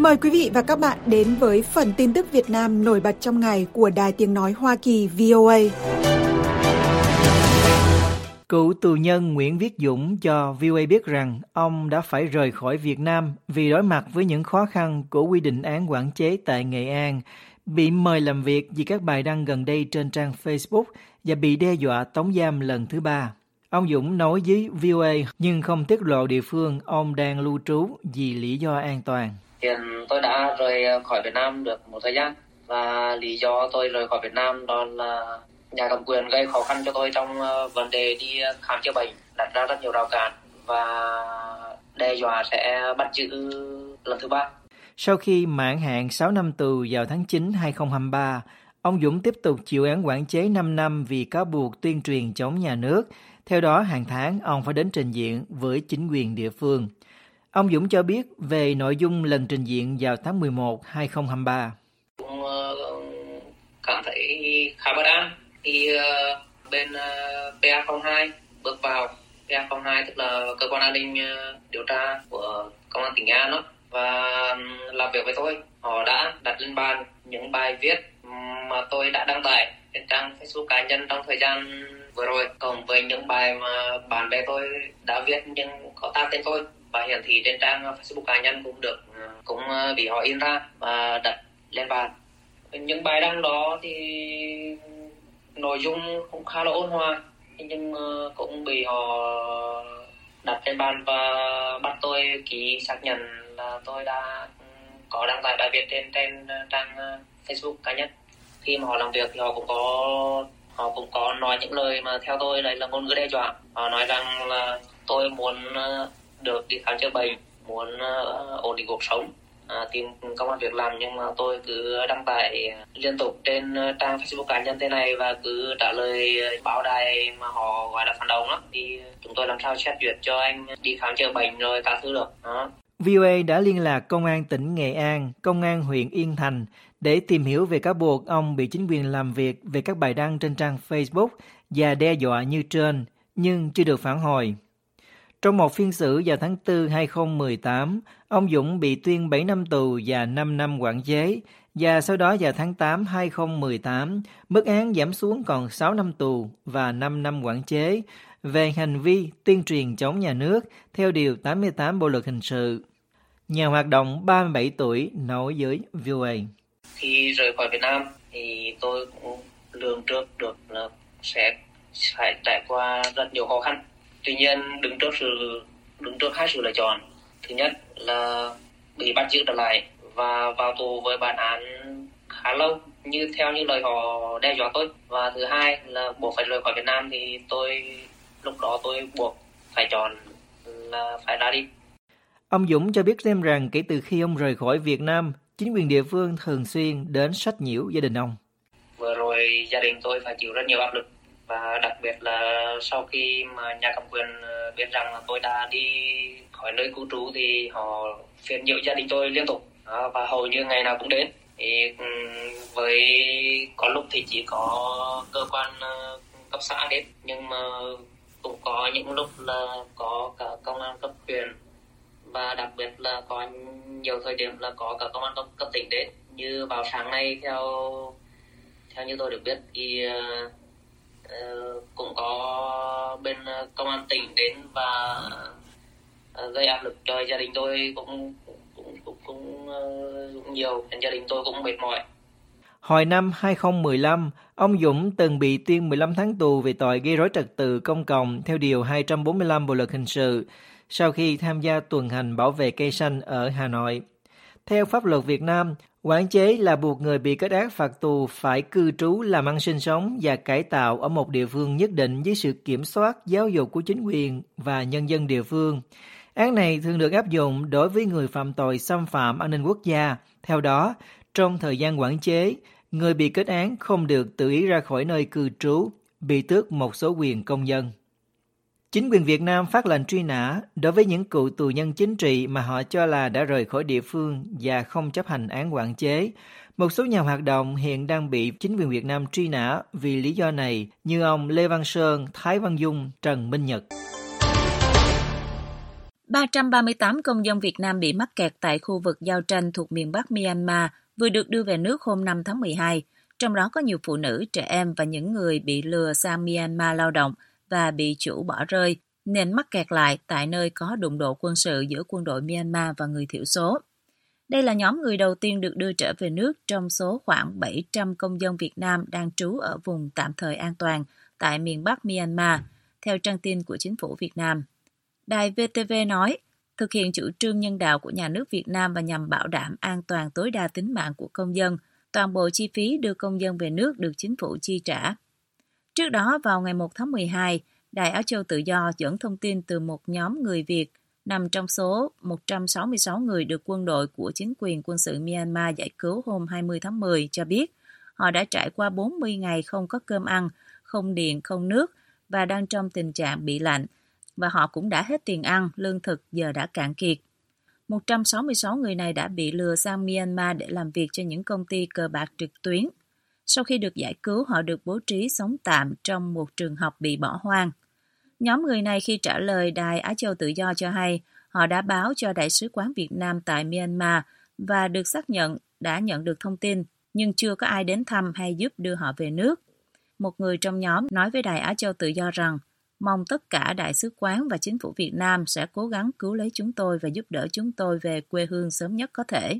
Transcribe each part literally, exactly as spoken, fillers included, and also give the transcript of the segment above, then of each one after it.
Mời quý vị và các bạn đến với phần tin tức Việt Nam nổi bật trong ngày của Đài Tiếng Nói Hoa Kỳ vê o a. Cựu tù nhân Nguyễn Viết Dũng cho vê o a biết rằng ông đã phải rời khỏi Việt Nam vì đối mặt với những khó khăn của quy định án quản chế tại Nghệ An, bị mời làm việc vì các bài đăng gần đây trên trang Facebook và bị đe dọa tống giam lần thứ ba. Ông Dũng nói với vê o a nhưng không tiết lộ địa phương ông đang lưu trú vì lý do an toàn. Hiện tôi đã rời khỏi Việt Nam được một thời gian và lý do tôi rời khỏi Việt Nam đó là nhà cầm quyền gây khó khăn cho tôi trong vấn đề đi khám chữa bệnh, đặt ra rất nhiều rào cản và đe dọa sẽ bắt giữ lần thứ ba. Sau khi mãn hạn sáu năm tù vào tháng chín năm hai nghìn không trăm hai mươi ba, ông Dũng tiếp tục chịu án quản chế năm năm vì cáo buộc tuyên truyền chống nhà nước. Theo đó, hàng tháng ông phải đến trình diện với chính quyền địa phương. Ông Dũng cho biết về nội dung lần trình diện vào tháng mười một năm hai nghìn không trăm hai mươi ba. Cũng cảm thấy khá bất an khi bên pê a không hai bước vào. pê a không hai tức là cơ quan an ninh điều tra của công an tỉnh Nghệ An đó, và làm việc với tôi. Họ đã đặt lên bàn những bài viết mà tôi đã đăng tải trên trang Facebook cá nhân trong thời gian vừa rồi, cộng với những bài mà bạn bè tôi đã viết nhưng có tag tên tôi và hiển thị trên trang Facebook cá nhân cũng được cũng bị họ in ra và đặt lên bàn. Những bài đăng đó thì nội dung cũng khá là ôn hòa nhưng cũng bị họ đặt lên bàn và bắt tôi ký xác nhận là tôi đã có đăng tải bài viết trên trên trang Facebook cá nhân. Khi mà họ làm việc thì họ cũng có họ cũng có nói những lời mà theo tôi đây là ngôn ngữ đe dọa. Họ nói rằng là tôi muốn được đi khám chữa bệnh, muốn uh, ổn định cuộc sống, uh, tìm công ăn việc làm, nhưng mà tôi cứ đăng tải liên tục trên trang Facebook cá nhân thế này và cứ trả lời báo đài mà họ gọi là phản động đó, thì chúng tôi làm sao xét duyệt cho anh đi khám chữa bệnh rồi cả thứ được. Đó. vê o a đã liên lạc Công an tỉnh Nghệ An, Công an huyện Yên Thành để tìm hiểu về cáo buộc ông bị chính quyền làm việc về các bài đăng trên trang Facebook và đe dọa như trên, nhưng chưa được phản hồi. Trong một phiên xử vào tháng tư năm hai nghìn không trăm mười tám, ông Dũng bị tuyên bảy năm tù và năm năm quản chế, và sau đó vào tháng tám năm hai nghìn không trăm mười tám, mức án giảm xuống còn sáu năm tù và năm năm quản chế về hành vi tuyên truyền chống nhà nước theo Điều tám mươi tám Bộ Luật Hình sự. Nhà hoạt động ba mươi bảy tuổi nói với vê o a. Khi rời khỏi Việt Nam thì tôi cũng lường trước được là sẽ phải trải qua rất nhiều khó khăn. Tuy nhiên đứng trước sự đứng trước hai sự lựa chọn. Thứ nhất là bị bắt giữ trở lại và vào tù với bản án khá lâu như theo như lời họ đe dọa tôi, và thứ hai là buộc phải rời khỏi Việt Nam thì tôi lúc đó tôi buộc phải chọn là phải ra đi. Ông Dũng cho biết thêm rằng kể từ khi ông rời khỏi Việt Nam, chính quyền địa phương thường xuyên đến sách nhiễu gia đình ông. Vừa rồi gia đình tôi phải chịu rất nhiều áp lực, và đặc biệt là sau khi mà nhà cầm quyền biết rằng là tôi đã đi khỏi nơi cư trú thì họ phiền nhiễu gia đình tôi liên tục, đó, và hầu như ngày nào cũng đến. Thì với có lúc thì chỉ có cơ quan cấp xã đến, nhưng mà cũng có những lúc là có cả công an cấp huyện, và đặc biệt là có nhiều thời điểm là có cả công an cấp, cấp tỉnh đến. Như vào sáng nay theo theo như tôi được biết thì uh, uh, cũng có bên công an tỉnh đến và uh, gây áp lực cho gia đình tôi cũng cũng cũng, cũng, uh, cũng nhiều, nên gia đình tôi cũng mệt mỏi. Hồi năm hai nghìn không trăm mười lăm, ông Dũng từng bị tuyên mười lăm tháng tù về tội gây rối trật tự công cộng theo Điều hai trăm bốn mươi lăm Bộ Luật Hình sự, sau khi tham gia tuần hành bảo vệ cây xanh ở Hà Nội. Theo pháp luật Việt Nam, quản chế là buộc người bị kết án phạt tù phải cư trú, làm ăn sinh sống và cải tạo ở một địa phương nhất định dưới sự kiểm soát giáo dục của chính quyền và nhân dân địa phương. Án này thường được áp dụng đối với người phạm tội xâm phạm an ninh quốc gia. Theo đó, trong thời gian quản chế, người bị kết án không được tự ý ra khỏi nơi cư trú, bị tước một số quyền công dân. Chính quyền Việt Nam phát lệnh truy nã đối với những cựu tù nhân chính trị mà họ cho là đã rời khỏi địa phương và không chấp hành án quản chế. Một số nhà hoạt động hiện đang bị chính quyền Việt Nam truy nã vì lý do này, như ông Lê Văn Sơn, Thái Văn Dung, Trần Minh Nhật. ba trăm ba mươi tám công dân Việt Nam bị mắc kẹt tại khu vực giao tranh thuộc miền Bắc Myanmar vừa được đưa về nước hôm năm tháng mười hai, trong đó có nhiều phụ nữ, trẻ em và những người bị lừa sang Myanmar lao động và bị chủ bỏ rơi, nên mắc kẹt lại tại nơi có đụng độ quân sự giữa quân đội Myanmar và người thiểu số. Đây là nhóm người đầu tiên được đưa trở về nước trong số khoảng bảy trăm công dân Việt Nam đang trú ở vùng tạm thời an toàn tại miền Bắc Myanmar, theo trang tin của chính phủ Việt Nam. Đài vê tê vê nói, thực hiện chủ trương nhân đạo của nhà nước Việt Nam và nhằm bảo đảm an toàn tối đa tính mạng của công dân, toàn bộ chi phí đưa công dân về nước được chính phủ chi trả. Trước đó, vào ngày một tháng mười hai, Đài Á Châu Tự Do dẫn thông tin từ một nhóm người Việt nằm trong số một trăm sáu mươi sáu người được quân đội của chính quyền quân sự Myanmar giải cứu hôm hai mươi tháng mười cho biết họ đã trải qua bốn mươi ngày không có cơm ăn, không điện, không nước và đang trong tình trạng bị lạnh, và họ cũng đã hết tiền ăn, lương thực giờ đã cạn kiệt. một trăm sáu mươi sáu người này đã bị lừa sang Myanmar để làm việc cho những công ty cờ bạc trực tuyến. Sau khi được giải cứu, họ được bố trí sống tạm trong một trường học bị bỏ hoang. Nhóm người này khi trả lời Đài Á Châu Tự Do cho hay họ đã báo cho Đại sứ quán Việt Nam tại Myanmar và được xác nhận đã nhận được thông tin, nhưng chưa có ai đến thăm hay giúp đưa họ về nước. Một người trong nhóm nói với Đài Á Châu Tự Do rằng mong tất cả Đại sứ quán và chính phủ Việt Nam sẽ cố gắng cứu lấy chúng tôi và giúp đỡ chúng tôi về quê hương sớm nhất có thể.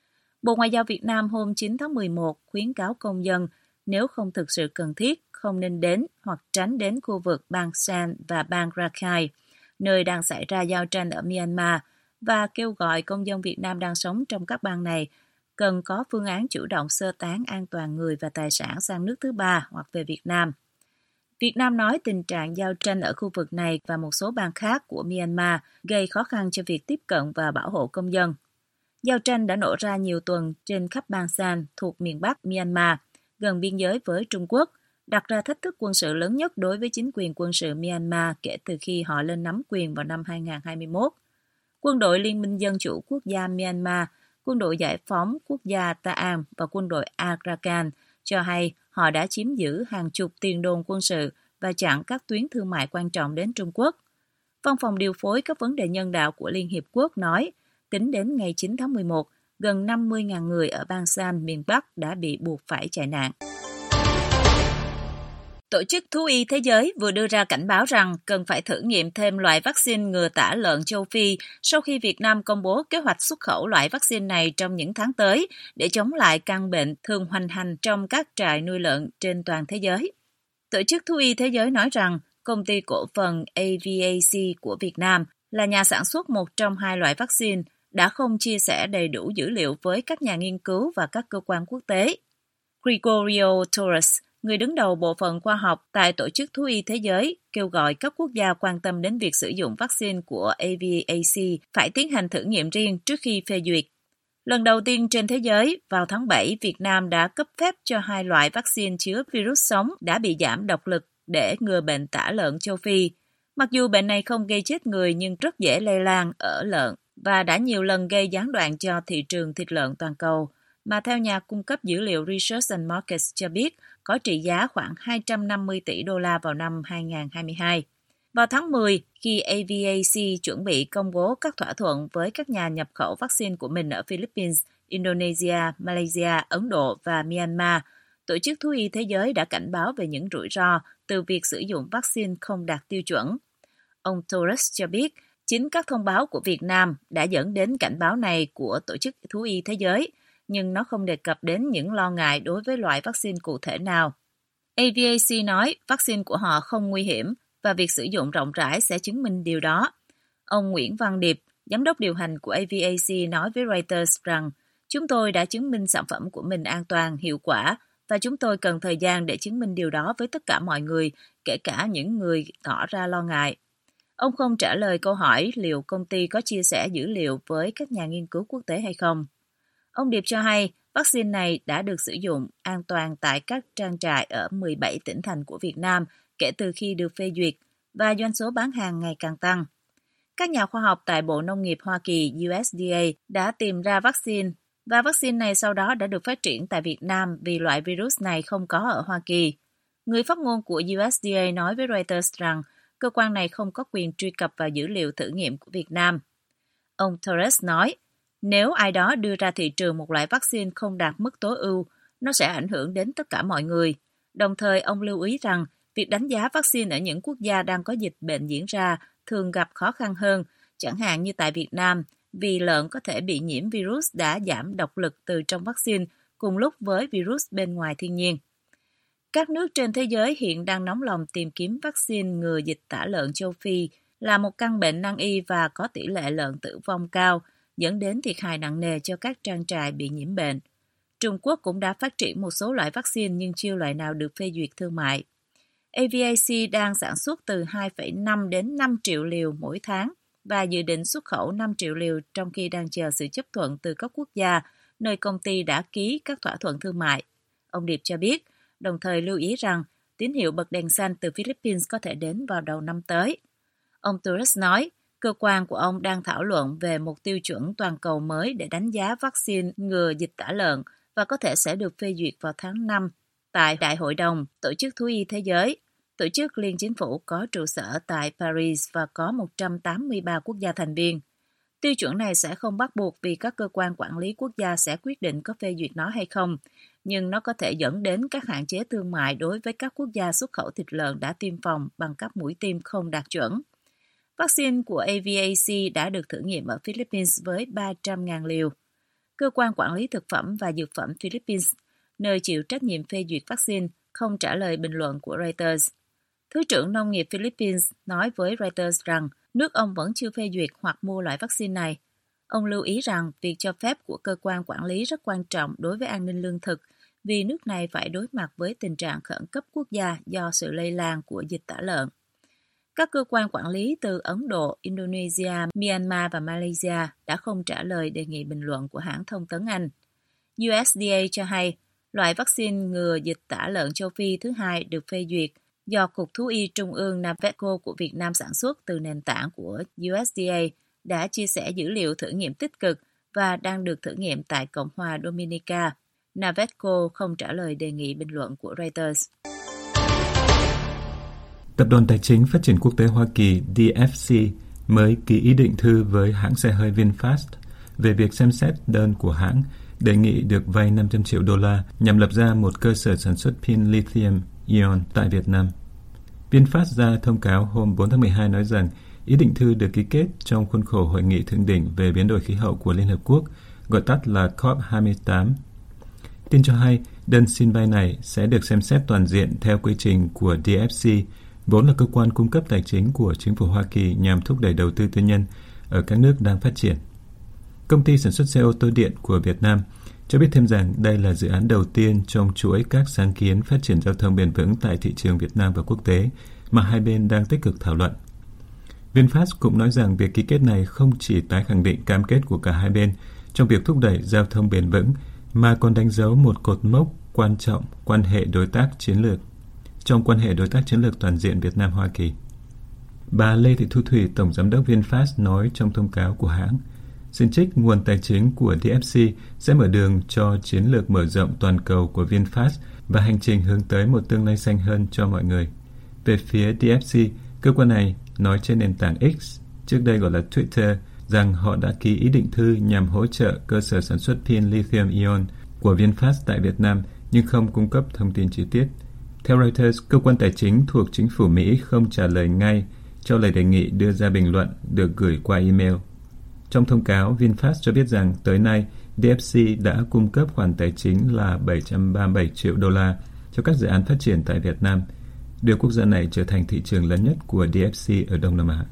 Bộ Ngoại giao Việt Nam hôm chín tháng mười một khuyến cáo công dân nếu không thực sự cần thiết không nên đến hoặc tránh đến khu vực bang Shan và bang Rakhine, nơi đang xảy ra giao tranh ở Myanmar, và kêu gọi công dân Việt Nam đang sống trong các bang này cần có phương án chủ động sơ tán an toàn người và tài sản sang nước thứ ba hoặc về Việt Nam. Việt Nam nói tình trạng giao tranh ở khu vực này và một số bang khác của Myanmar gây khó khăn cho việc tiếp cận và bảo hộ công dân. Giao tranh đã nổ ra nhiều tuần trên khắp bang Shan thuộc miền Bắc Myanmar, gần biên giới với Trung Quốc, đặt ra thách thức quân sự lớn nhất đối với chính quyền quân sự Myanmar kể từ khi họ lên nắm quyền vào năm hai không hai mốt. Quân đội Liên minh Dân chủ Quốc gia Myanmar, Quân đội Giải phóng Quốc gia Ta An và Quân đội Arakan cho hay họ đã chiếm giữ hàng chục tiền đồn quân sự và chặn các tuyến thương mại quan trọng đến Trung Quốc. Văn phòng điều phối các vấn đề nhân đạo của Liên Hiệp Quốc nói, tính đến ngày chín tháng mười một, gần năm mươi nghìn người ở bang Shan, miền Bắc đã bị buộc phải chạy nạn. Tổ chức Thú y Thế giới vừa đưa ra cảnh báo rằng cần phải thử nghiệm thêm loại vaccine ngừa tả lợn châu Phi sau khi Việt Nam công bố kế hoạch xuất khẩu loại vaccine này trong những tháng tới để chống lại căn bệnh thường hoành hành trong các trại nuôi lợn trên toàn thế giới. Tổ chức Thú y Thế giới nói rằng công ty cổ phần a vê a xê của Việt Nam là nhà sản xuất một trong hai loại vaccine đã không chia sẻ đầy đủ dữ liệu với các nhà nghiên cứu và các cơ quan quốc tế. Gregorio Torres, người đứng đầu bộ phận khoa học tại Tổ chức Thú y Thế giới, kêu gọi các quốc gia quan tâm đến việc sử dụng vaccine của a vê a xê phải tiến hành thử nghiệm riêng trước khi phê duyệt. Lần đầu tiên trên thế giới, vào tháng bảy, Việt Nam đã cấp phép cho hai loại vaccine chứa virus sống đã bị giảm độc lực để ngừa bệnh tả lợn châu Phi. Mặc dù bệnh này không gây chết người nhưng rất dễ lây lan ở lợn và đã nhiều lần gây gián đoạn cho thị trường thịt lợn toàn cầu, mà theo nhà cung cấp dữ liệu Research and Markets cho biết có trị giá khoảng hai trăm năm mươi tỷ đô la vào năm hai không hai hai. Vào tháng mười, khi a vê a xê chuẩn bị công bố các thỏa thuận với các nhà nhập khẩu vaccine của mình ở Philippines, Indonesia, Malaysia, Ấn Độ và Myanmar, Tổ chức Thú y Thế giới đã cảnh báo về những rủi ro từ việc sử dụng vaccine không đạt tiêu chuẩn. Ông Torres cho biết, chính các thông báo của Việt Nam đã dẫn đến cảnh báo này của Tổ chức Thú y Thế giới, nhưng nó không đề cập đến những lo ngại đối với loại vaccine cụ thể nào. a vê a xê nói vaccine của họ không nguy hiểm và việc sử dụng rộng rãi sẽ chứng minh điều đó. Ông Nguyễn Văn Điệp, giám đốc điều hành của a vê a xê nói với Reuters rằng chúng tôi đã chứng minh sản phẩm của mình an toàn, hiệu quả và chúng tôi cần thời gian để chứng minh điều đó với tất cả mọi người, kể cả những người tỏ ra lo ngại. Ông không trả lời câu hỏi liệu công ty có chia sẻ dữ liệu với các nhà nghiên cứu quốc tế hay không. Ông Điệp cho hay vaccine này đã được sử dụng an toàn tại các trang trại ở mười bảy tỉnh thành của Việt Nam kể từ khi được phê duyệt và doanh số bán hàng ngày càng tăng. Các nhà khoa học tại Bộ Nông nghiệp Hoa Kỳ u ét đê a đã tìm ra vaccine và vaccine này sau đó đã được phát triển tại Việt Nam vì loại virus này không có ở Hoa Kỳ. Người phát ngôn của u ét đê a nói với Reuters rằng cơ quan này không có quyền truy cập vào dữ liệu thử nghiệm của Việt Nam. Ông Torres nói, nếu ai đó đưa ra thị trường một loại vaccine không đạt mức tối ưu, nó sẽ ảnh hưởng đến tất cả mọi người. Đồng thời, ông lưu ý rằng việc đánh giá vaccine ở những quốc gia đang có dịch bệnh diễn ra thường gặp khó khăn hơn, chẳng hạn như tại Việt Nam, vì lợn có thể bị nhiễm virus đã giảm độc lực từ trong vaccine cùng lúc với virus bên ngoài thiên nhiên. Các nước trên thế giới hiện đang nóng lòng tìm kiếm vaccine ngừa dịch tả lợn châu Phi là một căn bệnh nan y và có tỷ lệ lợn tử vong cao, dẫn đến thiệt hại nặng nề cho các trang trại bị nhiễm bệnh. Trung Quốc cũng đã phát triển một số loại vaccine nhưng chưa loại nào được phê duyệt thương mại. a vê a xê đang sản xuất từ hai phẩy năm đến năm triệu liều mỗi tháng và dự định xuất khẩu năm triệu liều trong khi đang chờ sự chấp thuận từ các quốc gia nơi công ty đã ký các thỏa thuận thương mại. Ông Điệp cho biết, đồng thời lưu ý rằng tín hiệu bật đèn xanh từ Philippines có thể đến vào đầu năm tới. Ông Torres nói, cơ quan của ông đang thảo luận về một tiêu chuẩn toàn cầu mới để đánh giá vaccine ngừa dịch tả lợn và có thể sẽ được phê duyệt vào tháng năm tại Đại hội đồng Tổ chức Thú y Thế giới, tổ chức liên chính phủ có trụ sở tại Paris và có một trăm tám mươi ba quốc gia thành viên. Tiêu chuẩn này sẽ không bắt buộc vì các cơ quan quản lý quốc gia sẽ quyết định có phê duyệt nó hay không, nhưng nó có thể dẫn đến các hạn chế thương mại đối với các quốc gia xuất khẩu thịt lợn đã tiêm phòng bằng các mũi tiêm không đạt chuẩn. Vaccine của a vê a xê đã được thử nghiệm ở Philippines với ba trăm nghìn liều. Cơ quan quản lý thực phẩm và dược phẩm Philippines, nơi chịu trách nhiệm phê duyệt vaccine, không trả lời bình luận của Reuters. Thứ trưởng Nông nghiệp Philippines nói với Reuters rằng nước ông vẫn chưa phê duyệt hoặc mua loại vaccine này. Ông lưu ý rằng việc cho phép của cơ quan quản lý rất quan trọng đối với an ninh lương thực vì nước này phải đối mặt với tình trạng khẩn cấp quốc gia do sự lây lan của dịch tả lợn. Các cơ quan quản lý từ Ấn Độ, Indonesia, Myanmar và Malaysia đã không trả lời đề nghị bình luận của hãng thông tấn Anh. u ét đê a cho hay, loại vaccine ngừa dịch tả lợn châu Phi thứ hai được phê duyệt do Cục Thú y Trung ương Navedco của Việt Nam sản xuất từ nền tảng của u ét đê a đã chia sẻ dữ liệu thử nghiệm tích cực và đang được thử nghiệm tại Cộng hòa Dominica. Navedco không trả lời đề nghị bình luận của Reuters. Tập đoàn Tài chính Phát triển Quốc tế Hoa Kỳ D F C mới ký ý định thư với hãng xe hơi VinFast về việc xem xét đơn của hãng đề nghị được vay năm trăm triệu đô la nhằm lập ra một cơ sở sản xuất pin lithium-ion tại Việt Nam. VinFast ra thông cáo hôm bốn tháng mười hai nói rằng ý định thư được ký kết trong khuôn khổ Hội nghị thượng đỉnh về biến đổi khí hậu của Liên Hợp Quốc, gọi tắt là C O P hai mươi tám. Tin cho hay, đơn xin vay này sẽ được xem xét toàn diện theo quy trình của D F C, vốn là cơ quan cung cấp tài chính của chính phủ Hoa Kỳ nhằm thúc đẩy đầu tư tư nhân ở các nước đang phát triển. Công ty sản xuất xe ô tô điện của Việt Nam cho biết thêm rằng đây là dự án đầu tiên trong chuỗi các sáng kiến phát triển giao thông bền vững tại thị trường Việt Nam và quốc tế mà hai bên đang tích cực thảo luận. VinFast cũng nói rằng việc ký kết này không chỉ tái khẳng định cam kết của cả hai bên trong việc thúc đẩy giao thông bền vững, mà còn đánh dấu một cột mốc quan trọng quan hệ đối tác chiến lược trong quan hệ đối tác chiến lược toàn diện Việt Nam-Hoa Kỳ. Bà Lê Thị Thu Thủy, Tổng Giám đốc VinFast nói trong thông cáo của hãng, xin trích nguồn tài chính của D F C sẽ mở đường cho chiến lược mở rộng toàn cầu của VinFast và hành trình hướng tới một tương lai xanh hơn cho mọi người. Về phía D F C, cơ quan này nói trên nền tảng X, trước đây gọi là Twitter, rằng họ đã ký ý định thư nhằm hỗ trợ cơ sở sản xuất pin lithium-ion của VinFast tại Việt Nam nhưng không cung cấp thông tin chi tiết. Theo Reuters, cơ quan tài chính thuộc chính phủ Mỹ không trả lời ngay cho lời đề nghị đưa ra bình luận được gửi qua email. Trong thông cáo, VinFast cho biết rằng tới nay, D F C đã cung cấp khoản tài chính là bảy trăm ba mươi bảy triệu đô la cho các dự án phát triển tại Việt Nam, đưa quốc gia này trở thành thị trường lớn nhất của D F C ở Đông Nam Á.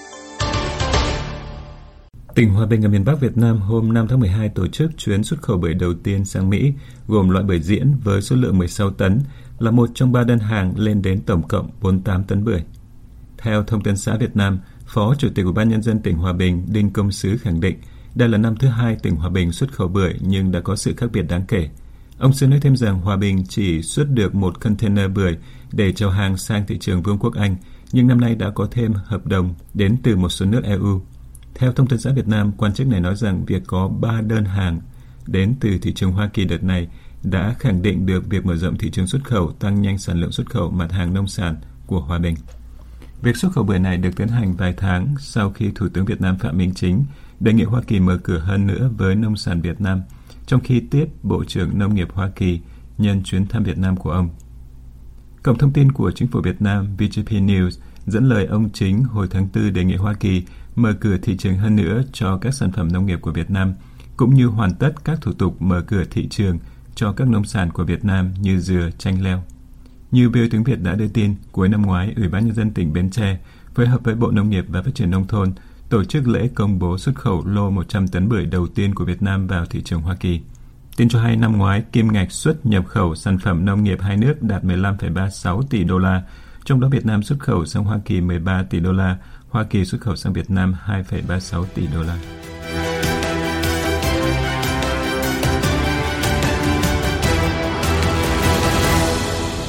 Tỉnh Hòa Bình ở miền Bắc Việt Nam hôm năm tháng mười hai tổ chức chuyến xuất khẩu bưởi đầu tiên sang Mỹ, gồm loại bưởi diễn với số lượng mười sáu tấn, là một trong ba đơn hàng lên đến tổng cộng bốn mươi tám tấn bưởi. Theo Thông tấn xã Việt Nam, Phó Chủ tịch Ủy ban Nhân dân tỉnh Hòa Bình Đinh Công Sứ khẳng định đây là năm thứ hai tỉnh Hòa Bình xuất khẩu bưởi nhưng đã có sự khác biệt đáng kể. Ông Sứ nói thêm rằng Hòa Bình chỉ xuất được một container bưởi để chào hàng sang thị trường Vương quốc Anh, nhưng năm nay đã có thêm hợp đồng đến từ một số nước E U. Theo Thông tấn xã Việt Nam, quan chức này nói rằng việc có ba đơn hàng đến từ thị trường Hoa Kỳ đợt này đã khẳng định được việc mở rộng thị trường xuất khẩu tăng nhanh sản lượng xuất khẩu mặt hàng nông sản của Hòa Bình. Việc xuất khẩu bưởi này được tiến hành vài tháng sau khi Thủ tướng Việt Nam Phạm Minh Chính đề nghị Hoa Kỳ mở cửa hơn nữa với nông sản Việt Nam, trong khi tiếp Bộ trưởng Nông nghiệp Hoa Kỳ nhân chuyến thăm Việt Nam của ông. Cổng thông tin của Chính phủ Việt Nam vê giê pê News dẫn lời ông Chính hồi tháng tư đề nghị Hoa Kỳ mở cửa thị trường hơn nữa cho các sản phẩm nông nghiệp của Việt Nam, cũng như hoàn tất các thủ tục mở cửa thị trường cho các nông sản của Việt Nam như dừa, chanh leo. Như vê o a Tiếng Việt đã đưa tin, cuối năm ngoái, Ủy ban Nhân dân tỉnh Bến Tre phối hợp với Bộ Nông nghiệp và Phát triển Nông thôn tổ chức lễ công bố xuất khẩu lô một trăm tấn bưởi đầu tiên của Việt Nam vào thị trường Hoa Kỳ. Tin cho hay năm ngoái, kim ngạch xuất nhập khẩu sản phẩm nông nghiệp hai nước đạt mười lăm phẩy ba mươi sáu tỷ đô la, trong đó Việt Nam xuất khẩu sang Hoa Kỳ mười ba tỷ đô la, Hoa Kỳ xuất khẩu sang Việt Nam hai phẩy ba mươi sáu tỷ đô la.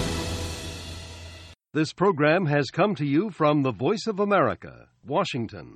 This program has come to you from the Voice of America, Washington.